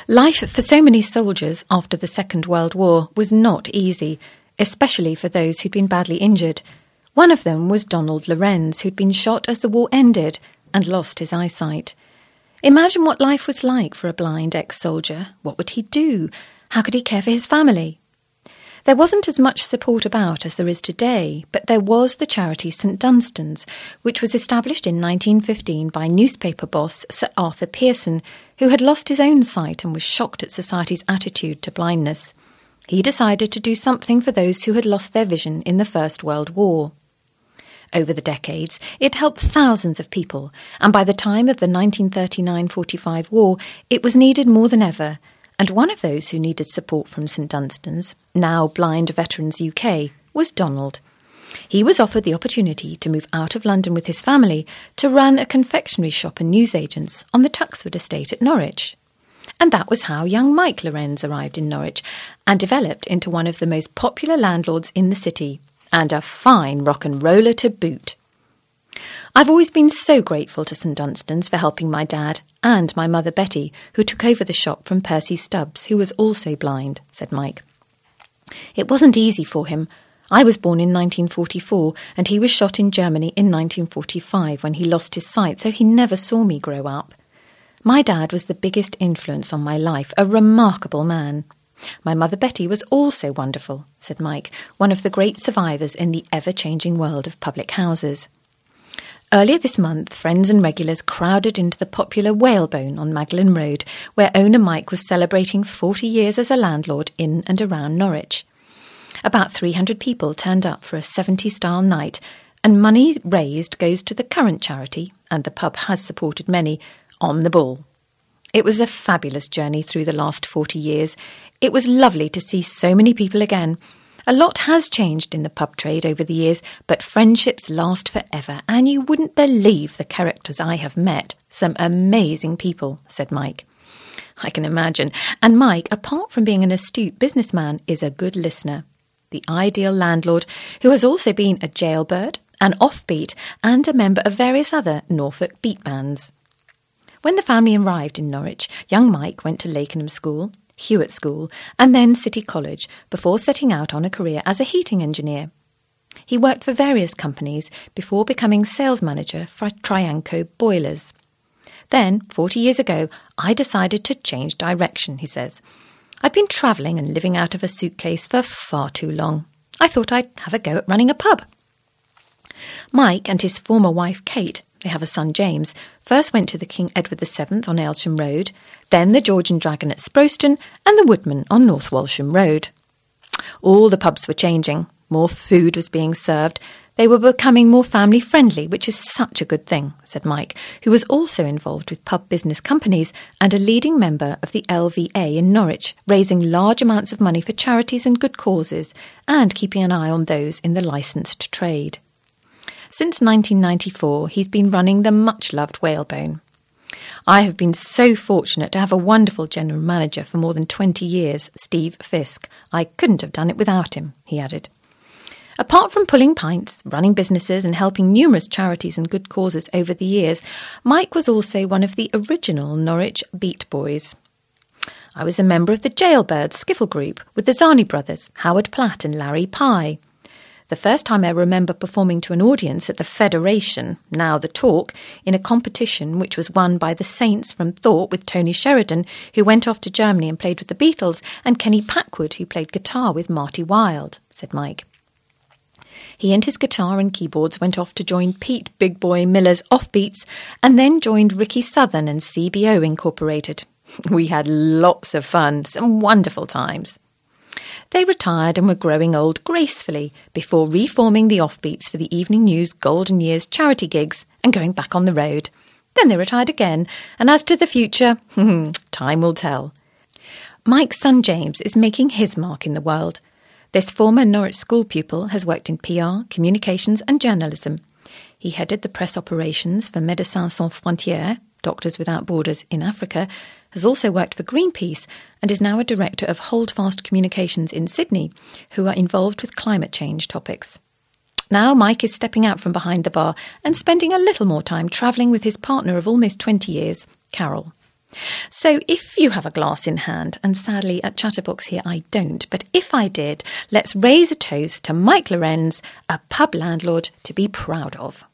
Life for so many soldiers after the Second World War was not easy, especially for those who'd been badly injured. One of them was Donald Lorenz, who'd been shot as the war ended and lost his eyesight. Imagine what life was like for a blind ex-soldier. What would he do? How could he care for his family? There wasn't as much support about as there is today, but there was the charity St Dunstan's, which was established in 1915 by newspaper boss Sir Arthur Pearson, who had lost his own sight and was shocked at society's attitude to blindness. He decided to do something for those who had lost their vision in the First World War. Over the decades, it helped thousands of people, and by the time of the 1939-45 war, it was needed more than ever. And one of those who needed support from St Dunstan's, now Blind Veterans UK, was Donald. He was offered the opportunity to move out of London with his family to run a confectionery shop and newsagents on the Tuxford estate at Norwich. And that was how young Mike Lorenz arrived in Norwich and developed into one of the most popular landlords in the city, and a fine rock and roller to boot. I've always been so grateful to St Dunstan's for helping my dad and my mother Betty, who took over the shop from Percy Stubbs, who was also blind, said Mike. It wasn't easy for him. I was born in 1944 and he was shot in Germany in 1945 when he lost his sight, so he never saw me grow up. My dad was the biggest influence on my life, a remarkable man. My mother Betty was also wonderful, said Mike, one of the great survivors in the ever-changing world of public houses. Earlier this month, friends and regulars crowded into the popular Whalebone on Magdalen Road, where owner Mike was celebrating 40 years as a landlord in and around Norwich. About 300 people turned up for a 70-style night, and money raised goes to the current charity, and the pub has supported many, On the Ball. It was a fabulous journey through the last 40 years. It was lovely to see so many people again. A lot has changed in the pub trade over the years, but friendships last forever, and you wouldn't believe the characters I have met. Some amazing people, said Mike. I can imagine. And Mike, apart from being an astute businessman, is a good listener. The ideal landlord who has also been a jailbird, an offbeat, and a member of various other Norfolk beat bands. When the family arrived in Norwich, young Mike went to Lakenham School, Hewitt School, and then City College before setting out on a career as a heating engineer. He worked for various companies before becoming sales manager for Trianco Boilers. Then, 40 years ago, I decided to change direction, he says. I'd been travelling and living out of a suitcase for far too long. I thought I'd have a go at running a pub. Mike and his former wife Kate, they have a son James, first went to the King Edward VII on Aylsham Road, then the George and Dragon at Sproston, and the Woodman on North Walsham Road. All the pubs were changing. More food was being served. They were becoming more family-friendly, which is such a good thing, said Mike, who was also involved with pub business companies and a leading member of the LVA in Norwich, raising large amounts of money for charities and good causes, and keeping an eye on those in the licensed trade. Since 1994, he's been running the much-loved Whalebone. I have been so fortunate to have a wonderful general manager for more than 20 years, Steve Fisk. I couldn't have done it without him, he added. Apart from pulling pints, running businesses and helping numerous charities and good causes over the years, Mike was also one of the original Norwich Beat Boys. I was a member of the Jailbirds skiffle group with the Zani brothers, Howard Platt and Larry Pye. The first time I remember performing to an audience at the Federation, now the Talk, in a competition which was won by the Saints from Thorpe with Tony Sheridan, who went off to Germany and played with the Beatles, and Kenny Packwood, who played guitar with Marty Wilde, said Mike. He and his guitar and keyboards went off to join Pete Big Boy Miller's Offbeats and then joined Ricky Southern and CBO Incorporated. We had lots of fun, some wonderful times. They retired and were growing old gracefully before reforming the Offbeats for the Evening News Golden Years charity gigs and going back on the road. Then they retired again, and as to the future, time will tell. Mike's son James is making his mark in the world. This former Norwich school pupil has worked in PR, communications and journalism. He headed the press operations for Médecins Sans Frontières, Doctors Without Borders in Africa, has also worked for Greenpeace and is now a director of Holdfast Communications in Sydney, who are involved with climate change topics. Now Mike is stepping out from behind the bar and spending a little more time travelling with his partner of almost 20 years, Carol. So if you have a glass in hand, and sadly at Chatterbox here I don't, but if I did, let's raise a toast to Mike Lorenz, a pub landlord to be proud of.